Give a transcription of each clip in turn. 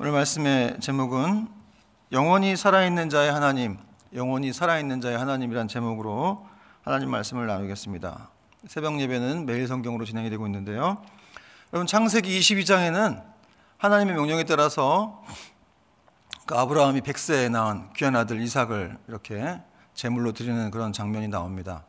오늘 말씀의 제목은 영원히 살아있는 자의 하나님, 영원히 살아있는 자의 하나님이란 제목으로 하나님 말씀을 나누겠습니다. 새벽 예배는 매일 성경으로 진행이 되고 있는데요. 여러분, 창세기 22장에는 하나님의 명령에 따라서 아브라함이 100세에 낳은 귀한 아들 이삭을 이렇게 제물로 드리는 그런 장면이 나옵니다.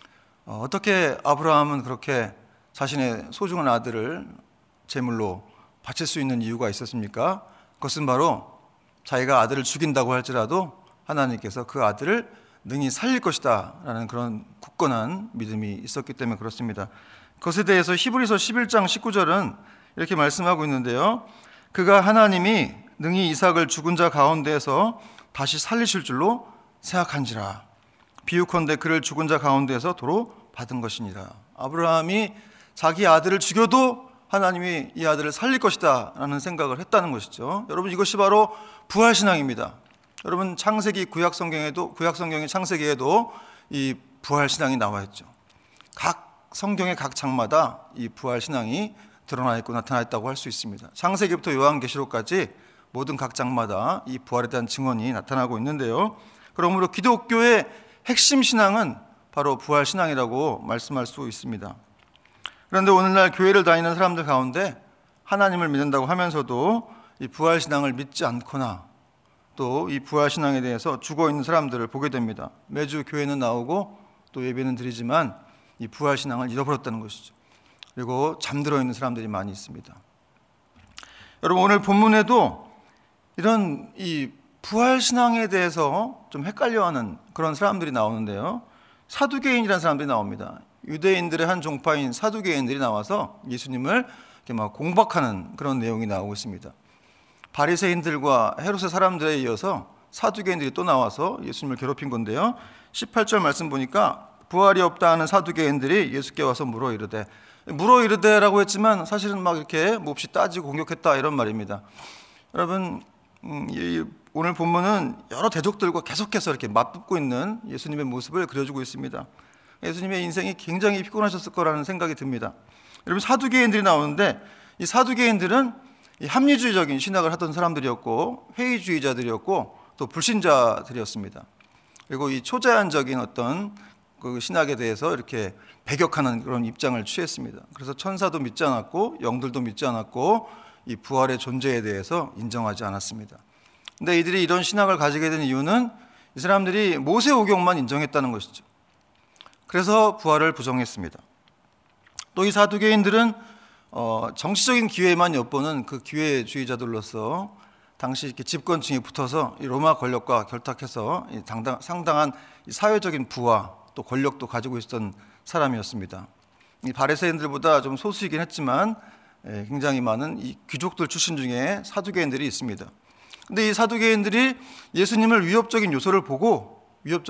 어떻게 아브라함은 그렇게 자신의 소중한 아들을 제물로 바칠 수 있는 이유가 있었습니까? 그것은 바로 자기가 아들을 죽인다고 할지라도 하나님께서 그 아들을 능히 살릴 것이다 라는 그런 굳건한 믿음이 있었기 때문에 그렇습니다. 그것에 대해서 히브리서 11장 19절은 이렇게 말씀하고 있는데요. 그가 하나님이 능히 이삭을 죽은 자 가운데에서 다시 살리실 줄로 생각한지라. 비유컨대 그를 죽은 자 가운데에서 도로 받은 것이니라. 아브라함이 자기 아들을 죽여도 하나님이 이 아들을 살릴 것이다 라는 생각을 했다는 것이죠. 여러분, 이것이 바로 부활신앙입니다. 여러분, 창세기 구약성경의 창세기에도 이 부활신앙이 나와 있죠. 각 성경의 각 장마다 이 부활신앙이 드러나 있고 나타나 있다고 할 수 있습니다. 창세기부터 요한계시록까지 모든 각 장마다 이 부활에 대한 증언이 나타나고 있는데요. 그러므로 기독교의 핵심 신앙은 바로 부활신앙이라고 말씀할 수 있습니다. 그런데 오늘날 교회를 다니는 사람들 가운데 하나님을 믿는다고 하면서도 이 부활신앙을 믿지 않거나 또 이 부활신앙에 대해서 죽어있는 사람들을 보게 됩니다. 매주 교회는 나오고 또 예배는 드리지만 이 부활신앙을 잃어버렸다는 것이죠. 그리고 잠들어 있는 사람들이 많이 있습니다. 여러분, 오늘 본문에도 이런 이 부활신앙에 대해서 좀 헷갈려하는 그런 사람들이 나오는데요. 사두개인이라는 사람들이 나옵니다. 유대인들의 한 종파인 사두개인들이 나와서 예수님을 이렇게 막 공박하는 그런 내용이 나오고 있습니다. 바리새인들과 헤롯의 사람들에 이어서 사두개인들이 또 나와서 예수님을 괴롭힌 건데요. 18절 말씀 보니까 부활이 없다 하는 사두개인들이 예수께 와서 물어 이르되라고 했지만 사실은 막 이렇게 몹시 따지고 공격했다 이런 말입니다. 여러분, 오늘 본문은 여러 대적들과 계속해서 이렇게 맞붙고 있는 예수님의 모습을 그려주고 있습니다. 예수님의 인생이 굉장히 피곤하셨을 거라는 생각이 듭니다. 여러분, 사두개인들이 나오는데 이 사두개인들은 이 합리주의적인 신학을 하던 사람들이었고 회의주의자들이었고 또 불신자들이었습니다. 그리고 이 초자연적인 어떤 그 신학에 대해서 이렇게 배격하는 그런 입장을 취했습니다. 그래서 천사도 믿지 않았고 영들도 믿지 않았고 이 부활의 존재에 대해서 인정하지 않았습니다. 근데 이들이 이런 신학을 가지게 된 이유는 이 사람들이 모세오경만 인정했다는 것이죠. 그래서 부활을 부정했습니다. 또 이 사두개인들은 정치적인 기회만 엿보는 그 기회주의자들로서 당시 이렇게 집권층에 붙어서 이 로마 권력과 결탁해서 상당한 사회적인 부와 또 권력도 가지고 있었던 사람이었습니다. 이 바리새인들보다 좀 소수이긴 했지만 굉장히 많은 이 귀족들 출신 중에 사두개인들이 있습니다. 근데 이 사두개인들이 예수님을 위협적인 요소로 보고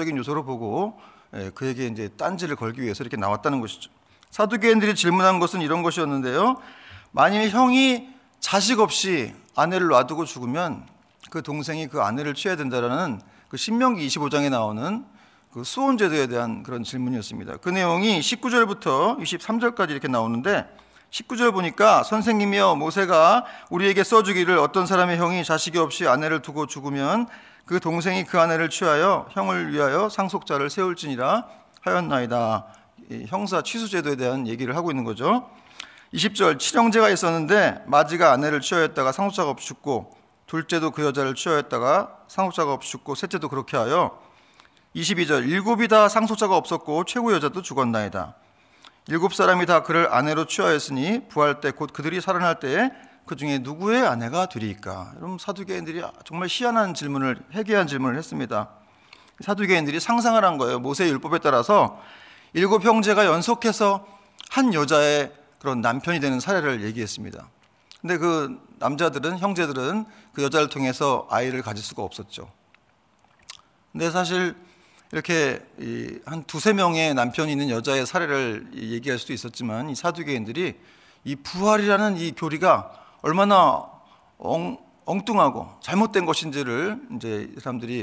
그에게 이제 딴지를 걸기 위해서 이렇게 나왔다는 것이죠. 사두개인들이 질문한 것은 이런 것이었는데요. 만일 형이 자식 없이 아내를 놔두고 죽으면 그 동생이 그 아내를 취해야 된다라는 그 신명기 25장에 나오는 그 수혼제도에 대한 그런 질문이었습니다. 그 내용이 19절부터 23절까지 이렇게 나오는데 19절 보니까 선생님이여 모세가 우리에게 써주기를 어떤 사람의 형이 자식이 없이 아내를 두고 죽으면 그 동생이 그 아내를 취하여 형을 위하여 상속자를 세울지니라 하였나이다. 형사 취수제도에 대한 얘기를 하고 있는 거죠. 20절 칠형제가 있었는데 마지가 아내를 취하였다가 상속자가 없이 죽고 둘째도 그 여자를 취하였다가 상속자가 없이 죽고 셋째도 그렇게 하여 22절 일곱이 다 상속자가 없었고 최고 여자도 죽었나이다. 7사람이 다 그를 아내로 취하였으니 부활 때 곧 그들이 살아날 때에 그 중에 누구의 아내가 되리까? 여러분, 사두개인들이 정말 희한한 해괴한 질문을 했습니다. 사두개인들이 상상을 한 거예요. 모세의 율법에 따라서 7형제가 연속해서 한 여자의 그런 남편이 되는 사례를 얘기했습니다. 근데 그 형제들은 그 여자를 통해서 아이를 가질 수가 없었죠. 근데 사실 이렇게 한 2-3명의 남편이 있는 여자의 사례를 얘기할 수도 있었지만 이 사두개인들이 이 부활이라는 이 교리가 얼마나 엉뚱하고 잘못된 것인지를 이제 사람들이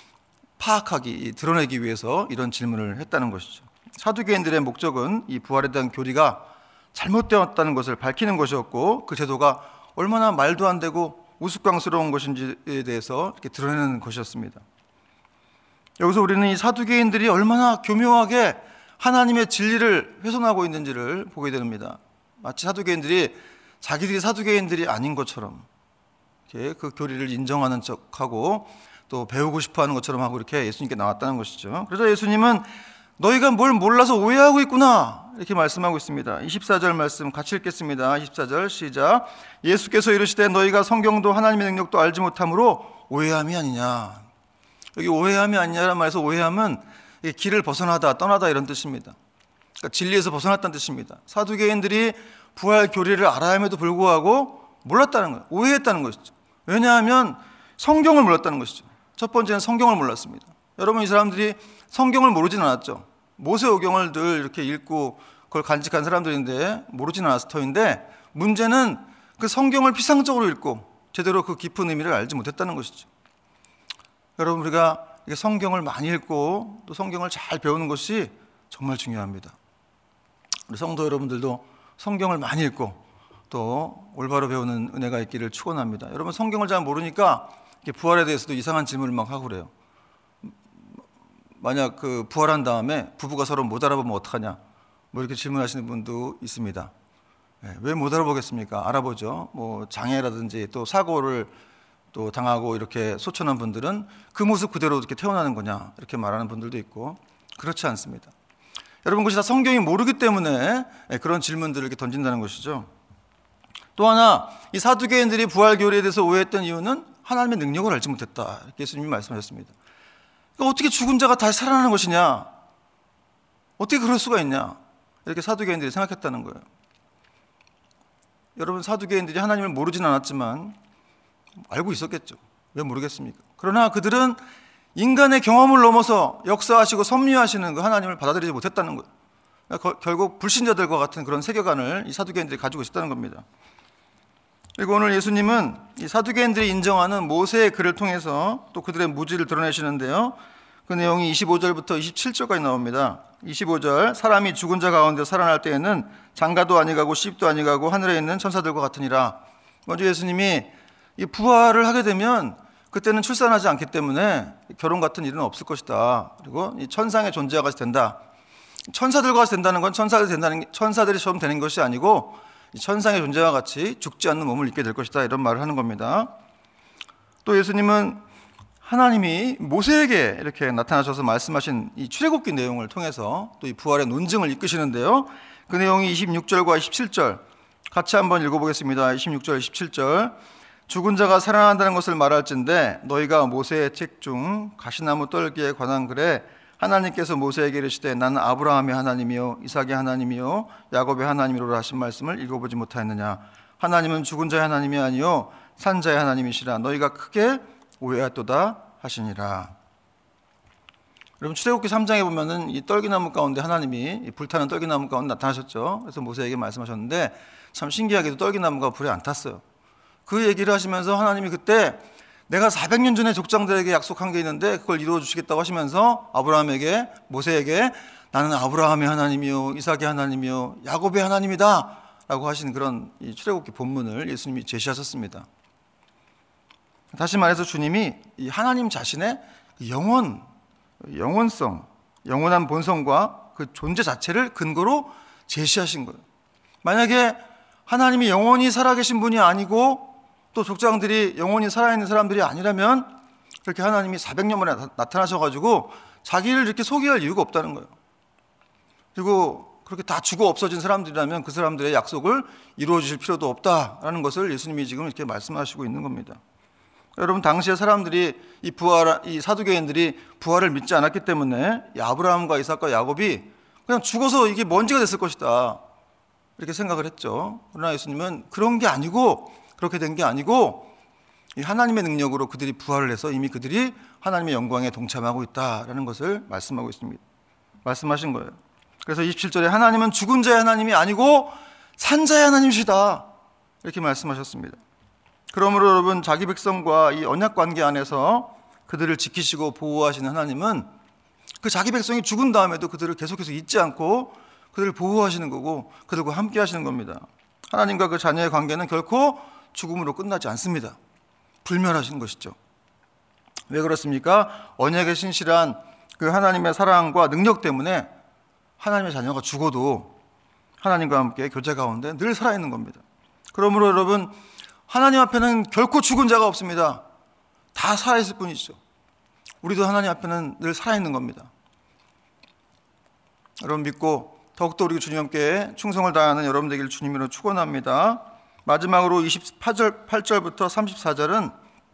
드러내기 위해서 이런 질문을 했다는 것이죠. 사두개인들의 목적은 이 부활에 대한 교리가 잘못되었다는 것을 밝히는 것이었고 그 제도가 얼마나 말도 안 되고 우스꽝스러운 것인지에 대해서 이렇게 드러내는 것이었습니다. 여기서 우리는 이 사두개인들이 얼마나 교묘하게 하나님의 진리를 훼손하고 있는지를 보게 됩니다. 마치 사두개인들이 자기들이 사두개인들이 아닌 것처럼 이렇게 그 교리를 인정하는 척하고 또 배우고 싶어하는 것처럼 하고 이렇게 예수님께 나왔다는 것이죠. 그래서 예수님은 너희가 뭘 몰라서 오해하고 있구나 이렇게 말씀하고 있습니다. 24절 말씀 같이 읽겠습니다. 24절 시작. 예수께서 이르시되 너희가 성경도 하나님의 능력도 알지 못함으로 오해함이 아니냐. 여기 오해함이 아니냐라는 말에서 오해함은 길을 벗어나다 떠나다 이런 뜻입니다. 그러니까 진리에서 벗어났다는 뜻입니다. 사두개인들이 부활 교리를 알아야 함에도 불구하고 몰랐다는 거예요. 오해했다는 것이죠. 왜냐하면 성경을 몰랐다는 것이죠. 첫 번째는 성경을 몰랐습니다. 여러분, 이 사람들이 성경을 모르진 않았죠. 모세오경을 늘 이렇게 읽고 그걸 간직한 사람들인데 모르진 않았을 터인데, 문제는 그 성경을 피상적으로 읽고 제대로 그 깊은 의미를 알지 못했다는 것이죠. 여러분, 우리가 성경을 많이 읽고 또 성경을 잘 배우는 것이 정말 중요합니다. 우리 성도 여러분들도 성경을 많이 읽고 또 올바로 배우는 은혜가 있기를 축원합니다. 여러분, 성경을 잘 모르니까 부활에 대해서도 이상한 질문을 막 하고 그래요. 만약 그 부활한 다음에 부부가 서로 못 알아보면 어떡하냐, 뭐 이렇게 질문하시는 분도 있습니다. 왜 못 알아보겠습니까? 알아보죠. 뭐 장애라든지 또 사고를 또 당하고 이렇게 소천한 분들은 그 모습 그대로 이렇게 태어나는 거냐, 이렇게 말하는 분들도 있고, 그렇지 않습니다. 여러분, 그것이 다 성경이 모르기 때문에 그런 질문들을 이렇게 던진다는 것이죠. 또 하나, 이 사두개인들이 부활 교리에 대해서 오해했던 이유는 하나님의 능력을 알지 못했다, 이렇게 예수님이 말씀하셨습니다. 그러니까 어떻게 죽은 자가 다시 살아나는 것이냐, 어떻게 그럴 수가 있냐, 이렇게 사두개인들이 생각했다는 거예요. 여러분, 사두개인들이 하나님을 모르진 않았지만 알고 있었겠죠. 왜 모르겠습니까? 그러나 그들은 인간의 경험을 넘어서 역사하시고 섭리하시는 그 하나님을 받아들이지 못했다는 거예요. 그러니까 결국 불신자들과 같은 그런 세계관을 이 사두개인들이 가지고 있었다는 겁니다. 그리고 오늘 예수님은 이 사두개인들이 인정하는 모세의 글을 통해서 또 그들의 무지를 드러내시는데요. 그 내용이 25절부터 27절까지 나옵니다. 25절, 사람이 죽은 자 가운데 살아날 때에는 장가도 아니가고 시집도 아니가고 하늘에 있는 천사들과 같으니라. 먼저 예수님이 이 부활을 하게 되면 그때는 출산하지 않기 때문에 결혼 같은 일은 없을 것이다. 그리고 이 천상의 존재가 같이 된다. 천사들과 같이 된다는 건 천사들이 처음 되는 것이 아니고 이 천상의 존재와 같이 죽지 않는 몸을 입게 될 것이다, 이런 말을 하는 겁니다. 또 예수님은 하나님이 모세에게 이렇게 나타나셔서 말씀하신 이 출애굽기 내용을 통해서 또 이 부활의 논증을 이끄시는데요. 그 내용이 26절과 27절 같이 한번 읽어보겠습니다. 26절, 27절. 죽은 자가 살아난다는 것을 말할진대 너희가 모세의 책 중 가시나무 떨기에 관한 글에 하나님께서 모세에게 이르시되 나는 아브라함의 하나님이요 이삭의 하나님이요 야곱의 하나님이로라 하신 말씀을 읽어보지 못하였느냐. 하나님은 죽은 자의 하나님이 아니요 산 자의 하나님이시라. 너희가 크게 오해하도다 하시니라. 여러분, 출애굽기 3장에 보면은 이 떨기나무 가운데 하나님이 이 불타는 떨기나무 가운데 나타나셨죠. 그래서 모세에게 말씀하셨는데 참 신기하게도 떨기나무가 불에 안 탔어요. 그 얘기를 하시면서 하나님이 그때 내가 400년 전에 족장들에게 약속한 게 있는데 그걸 이루어 주시겠다고 하시면서 아브라함에게, 모세에게 나는 아브라함의 하나님이요 이삭의 하나님이요 야곱의 하나님이다 라고 하신 그런 이 출애굽기 본문을 예수님이 제시하셨습니다. 다시 말해서 주님이 이 하나님 자신의 영원성, 영원한 본성과 그 존재 자체를 근거로 제시하신 거예요. 만약에 하나님이 영원히 살아계신 분이 아니고 또 족장들이 영원히 살아있는 사람들이 아니라면 그렇게 하나님이 400년 만에 나타나셔가지고 자기를 이렇게 소개할 이유가 없다는 거예요. 그리고 그렇게 다 죽어 없어진 사람들이라면 그 사람들의 약속을 이루어 주실 필요도 없다라는 것을 예수님이 지금 이렇게 말씀하시고 있는 겁니다. 여러분, 당시에 사람들이 이 사두개인들이 부활을 믿지 않았기 때문에 이 아브라함과 이삭과 야곱이 그냥 죽어서 이게 먼지가 됐을 것이다, 이렇게 생각을 했죠. 그러나 예수님은 그런 게 아니고, 그렇게 된 게 아니고 이 하나님의 능력으로 그들이 부활을 해서 이미 그들이 하나님의 영광에 동참하고 있다라는 것을 말씀하고 있습니다. 말씀하신 거예요. 그래서 27절에 하나님은 죽은 자의 하나님이 아니고 산 자의 하나님이시다, 이렇게 말씀하셨습니다. 그러므로 여러분, 자기 백성과 이 언약 관계 안에서 그들을 지키시고 보호하시는 하나님은 그 자기 백성이 죽은 다음에도 그들을 계속해서 잊지 않고 그들을 보호하시는 거고 그들과 함께 하시는 겁니다. 하나님과 그 자녀의 관계는 결코 죽음으로 끝나지 않습니다. 불멸하신 것이죠. 왜 그렇습니까? 언약에 신실한 그 하나님의 사랑과 능력 때문에 하나님의 자녀가 죽어도 하나님과 함께 교제 가운데 늘 살아있는 겁니다. 그러므로 여러분, 하나님 앞에는 결코 죽은 자가 없습니다. 다 살아있을 뿐이죠. 우리도 하나님 앞에는 늘 살아있는 겁니다. 여러분 믿고 더욱더 우리 주님 함께 충성을 다하는 여러분 되기를 주님으로 축원합니다. 마지막으로 28절부터 34절은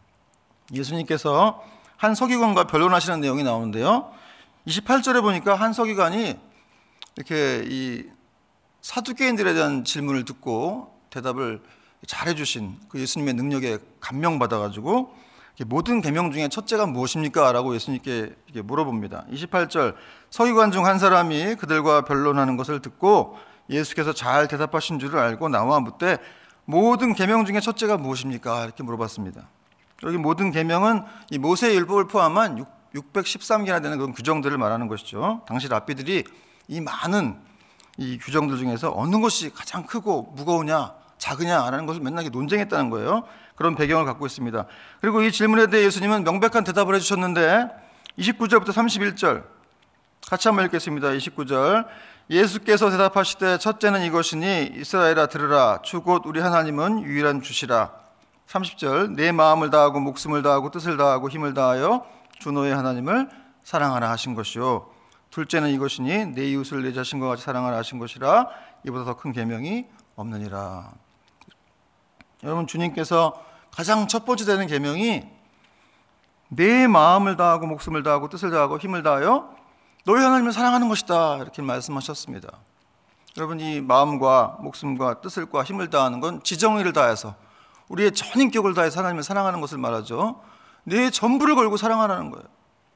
예수님께서 한 서기관과 변론하시는 내용이 나오는데요. 28절에 보니까 한 서기관이 이렇게 이 사두개인들에 대한 질문을 듣고 대답을 잘해주신 그 예수님의 능력에 감명받아가지고 모든 계명 중에 첫째가 무엇입니까? 라고 예수님께 물어봅니다. 28절, 서기관 중 한 사람이 그들과 변론하는 것을 듣고 예수께서 잘 대답하신 줄을 알고 나와 묻되 모든 계명 중에 첫째가 무엇입니까? 이렇게 물어봤습니다. 여기 모든 계명은 이 모세의 율법을 포함한 613개나 되는 그런 규정들을 말하는 것이죠. 당시 랍비들이 이 많은 이 규정들 중에서 어느 것이 가장 크고 무거우냐 작으냐라는 것을 맨날 논쟁했다는 거예요. 그런 배경을 갖고 있습니다. 그리고 이 질문에 대해 예수님은 명백한 대답을 해주셨는데 29절부터 31절 같이 한번 읽겠습니다. 29절, 예수께서 대답하시되 첫째는 이것이니 이스라엘아 들으라. 주 곧 우리 하나님은 유일한 주시라. 30절, 내 마음을 다하고 목숨을 다하고 뜻을 다하고 힘을 다하여 주 너의 하나님을 사랑하라 하신 것이요. 둘째는 이것이니 내 이웃을 내 자신과 같이 사랑하라 하신 것이라. 이보다 더 큰 계명이 없느니라. 여러분, 주님께서 가장 첫 번째 되는 계명이 내 마음을 다하고 목숨을 다하고 뜻을 다하고 힘을 다하여 너희 하나님을 사랑하는 것이다, 이렇게 말씀하셨습니다. 여러분, 이 마음과 목숨과 뜻과 힘을 다하는 건 지정의를 다해서 우리의 전 인격을 다해서 하나님을 사랑하는 것을 말하죠. 내 전부를 걸고 사랑하라는 거예요.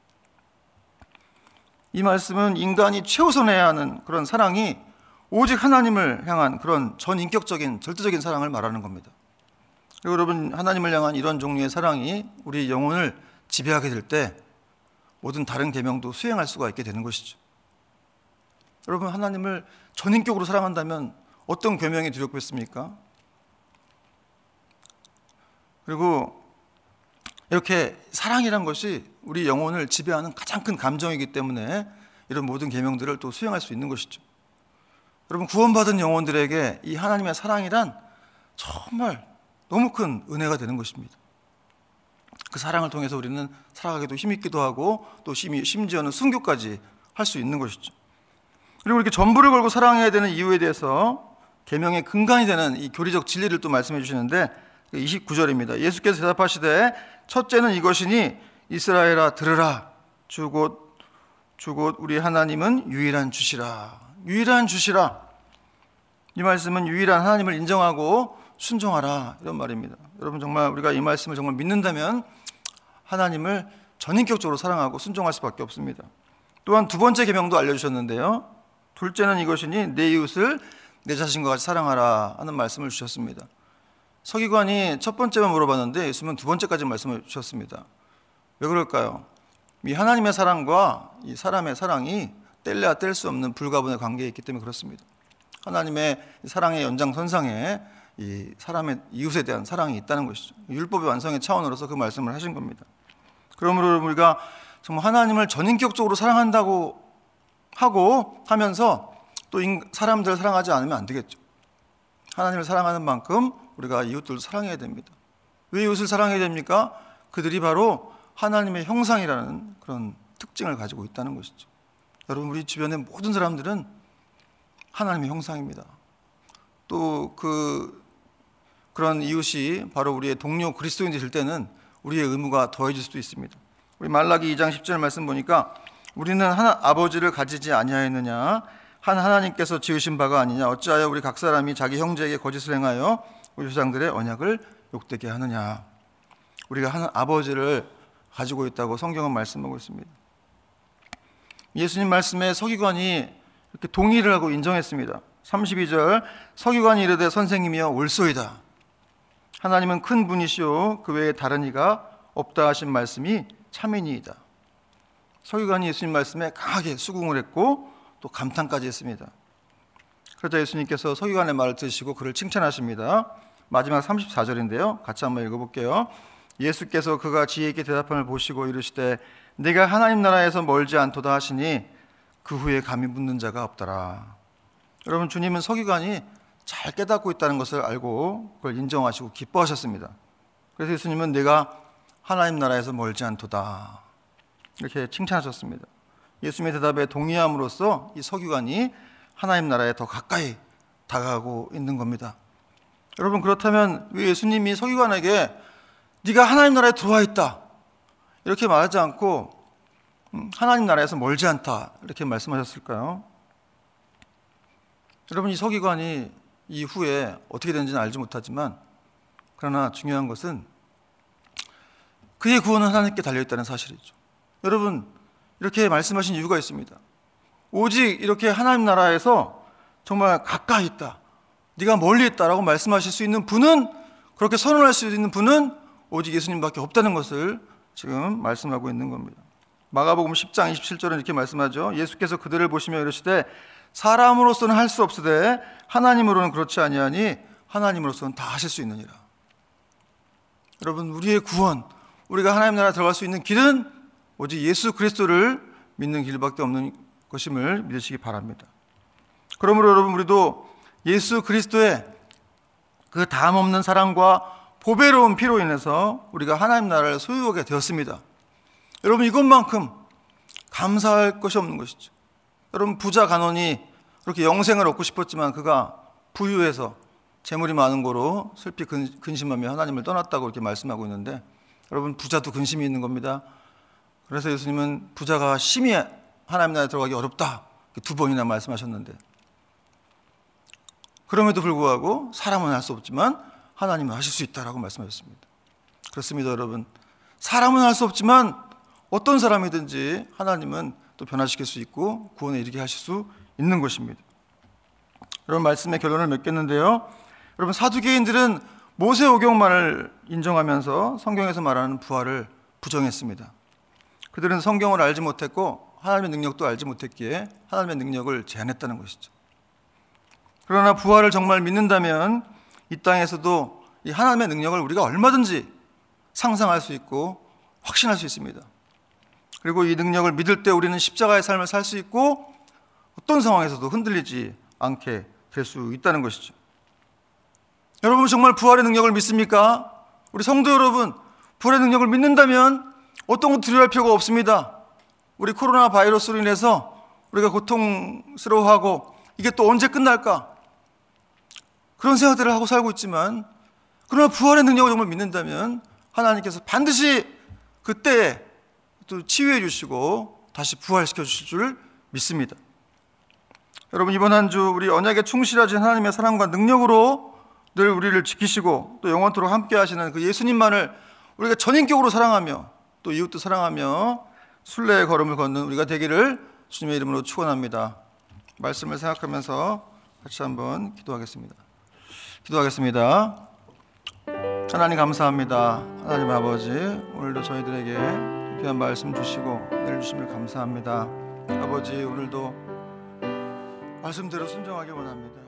이 말씀은 인간이 최우선해야 하는 그런 사랑이 오직 하나님을 향한 그런 전인격적인 절대적인 사랑을 말하는 겁니다. 그리고 여러분, 하나님을 향한 이런 종류의 사랑이 우리 영혼을 지배하게 될 때 모든 다른 계명도 수행할 수가 있게 되는 것이죠. 여러분, 하나님을 전인격으로 사랑한다면 어떤 계명이 두렵겠습니까? 그리고 이렇게 사랑이란 것이 우리 영혼을 지배하는 가장 큰 감정이기 때문에 이런 모든 계명들을 또 수행할 수 있는 것이죠. 여러분, 구원받은 영혼들에게 이 하나님의 사랑이란 정말 너무 큰 은혜가 되는 것입니다. 그 사랑을 통해서 우리는 살아가기도 힘있기도 하고 또 심지어는 순교까지 할 수 있는 것이죠. 그리고 이렇게 전부를 걸고 사랑해야 되는 이유에 대해서 계명의 근간이 되는 이 교리적 진리를 또 말씀해 주시는데 29절입니다. 예수께서 대답하시되 첫째는 이것이니 이스라엘아 들으라. 주 곧 우리 하나님은 유일한 주시라. 유일한 주시라. 이 말씀은 유일한 하나님을 인정하고 순종하라, 이런 말입니다. 여러분, 정말 우리가 이 말씀을 정말 믿는다면 하나님을 전인격적으로 사랑하고 순종할 수밖에 없습니다. 또한 두 번째 계명도 알려주셨는데요. 둘째는 이것이니 내 이웃을 내 자신과 같이 사랑하라 하는 말씀을 주셨습니다. 서기관이 첫 번째만 물어봤는데 예수님은 두 번째까지 말씀을 주셨습니다. 왜 그럴까요? 이 하나님의 사랑과 이 사람의 사랑이 뗄래야 뗄 수 없는 불가분의 관계에 있기 때문에 그렇습니다. 하나님의 사랑의 연장선상에 이 사람의 이웃에 대한 사랑이 있다는 것이죠. 율법의 완성의 차원으로서 그 말씀을 하신 겁니다. 그러므로 우리가 정말 하나님을 전인격적으로 사랑한다고 하면서 또 사람들을 사랑하지 않으면 안 되겠죠. 하나님을 사랑하는 만큼 우리가 이웃들도 사랑해야 됩니다. 왜 이웃을 사랑해야 됩니까? 그들이 바로 하나님의 형상이라는 그런 특징을 가지고 있다는 것이죠. 여러분, 우리 주변의 모든 사람들은 하나님의 형상입니다. 또 그런 이웃이 바로 우리의 동료 그리스도인이 될 때는 우리의 의무가 더해질 수도 있습니다. 우리 말라기 2장 10절 말씀 보니까 우리는 아버지를 가지지 아니하였느냐, 한 하나님께서 지으신 바가 아니냐, 어찌하여 우리 각 사람이 자기 형제에게 거짓을 행하여 우리 조상들의 언약을 욕되게 하느냐. 우리가 한 아버지를 가지고 있다고 성경은 말씀하고 있습니다. 예수님 말씀에 서기관이 이렇게 동의를 하고 인정했습니다. 32절, 서기관이 이르되 선생님이여 옳소이다. 하나님은 큰 분이시오 그 외에 다른 이가 없다 하신 말씀이 참이니이다. 서기관이 예수님 말씀에 강하게 수긍을 했고 또 감탄까지 했습니다. 그러자 예수님께서 서기관의 말을 들으시고 그를 칭찬하십니다. 마지막 34절인데요. 같이 한번 읽어볼게요. 예수께서 그가 지혜있게 대답함을 보시고 이르시되 네가 하나님 나라에서 멀지 않도다 하시니 그 후에 감히 묻는 자가 없더라. 여러분, 주님은 서기관이 잘 깨닫고 있다는 것을 알고 그걸 인정하시고 기뻐하셨습니다. 그래서 예수님은 내가 하나님 나라에서 멀지 않도다 이렇게 칭찬하셨습니다. 예수님의 대답에 동의함으로써 이 서기관이 하나님 나라에 더 가까이 다가가고 있는 겁니다. 여러분, 그렇다면 왜 예수님이 서기관에게 네가 하나님 나라에 들어와 있다 이렇게 말하지 않고 하나님 나라에서 멀지 않다 이렇게 말씀하셨을까요? 여러분, 이 서기관이 이후에 어떻게 되는지는 알지 못하지만 그러나 중요한 것은 그의 구원은 하나님께 달려있다는 사실이죠. 여러분, 이렇게 말씀하신 이유가 있습니다. 오직 이렇게 하나님 나라에서 정말 가까이 있다, 네가 멀리 있다라고 말씀하실 수 있는 분은, 그렇게 선언할 수 있는 분은 오직 예수님밖에 없다는 것을 지금 말씀하고 있는 겁니다. 마가복음 10장 27절은 이렇게 말씀하죠. 예수께서 그들을 보시며 이르시되 사람으로서는 할 수 없으되 하나님으로는 그렇지 아니하니 하나님으로서는 다 하실 수 있느니라. 여러분, 우리의 구원, 우리가 하나님 나라에 들어갈 수 있는 길은 오직 예수 그리스도를 믿는 길밖에 없는 것임을 믿으시기 바랍니다. 그러므로 여러분, 우리도 예수 그리스도의 그 다함없는 사랑과 보배로운 피로 인해서 우리가 하나님 나라를 소유하게 되었습니다. 여러분, 이것만큼 감사할 것이 없는 것이죠. 여러분, 부자 간원이 그렇게 영생을 얻고 싶었지만 그가 부유해서 재물이 많은 거로 슬피 근심하며 하나님을 떠났다고 이렇게 말씀하고 있는데, 여러분, 부자도 근심이 있는 겁니다. 그래서 예수님은 부자가 심히 하나님 나라에 들어가기 어렵다 2번이나 말씀하셨는데, 그럼에도 불구하고 사람은 할 수 없지만 하나님은 하실 수 있다라고 말씀하셨습니다. 그렇습니다. 여러분, 사람은 할 수 없지만 어떤 사람이든지 하나님은 또 변화시킬 수 있고 구원에 이르게 하실 수 있는 것입니다. 여러분, 말씀의 결론을 맺겠는데요, 여러분, 사두개인들은 모세오경만을 인정하면서 성경에서 말하는 부활을 부정했습니다. 그들은 성경을 알지 못했고 하나님의 능력도 알지 못했기에 하나님의 능력을 제한했다는 것이죠. 그러나 부활을 정말 믿는다면 이 땅에서도 이 하나님의 능력을 우리가 얼마든지 상상할 수 있고 확신할 수 있습니다. 그리고 이 능력을 믿을 때 우리는 십자가의 삶을 살 수 있고 어떤 상황에서도 흔들리지 않게 될 수 있다는 것이죠. 여러분, 정말 부활의 능력을 믿습니까? 우리 성도 여러분, 부활의 능력을 믿는다면 어떤 것도 두려워할 필요가 없습니다. 우리 코로나 바이러스로 인해서 우리가 고통스러워하고 이게 또 언제 끝날까, 그런 생각들을 하고 살고 있지만, 그러나 부활의 능력을 정말 믿는다면 하나님께서 반드시 그때에 또 치유해 주시고 다시 부활시켜 주실 줄 믿습니다. 여러분, 이번 한 주 우리 언약에 충실하신 하나님의 사랑과 능력으로 늘 우리를 지키시고 또 영원토록 함께 하시는 그 예수님만을 우리가 전인격으로 사랑하며 또 이웃도 사랑하며 순례의 걸음을 걷는 우리가 되기를 주님의 이름으로 축원합니다. 말씀을 생각하면서 같이 한번 기도하겠습니다. 하나님, 감사합니다. 하나님 아버지, 오늘도 저희들에게 귀한 말씀 주시고 내려주심을 감사합니다. 아버지, 오늘도 말씀대로 순종하기 원합니다.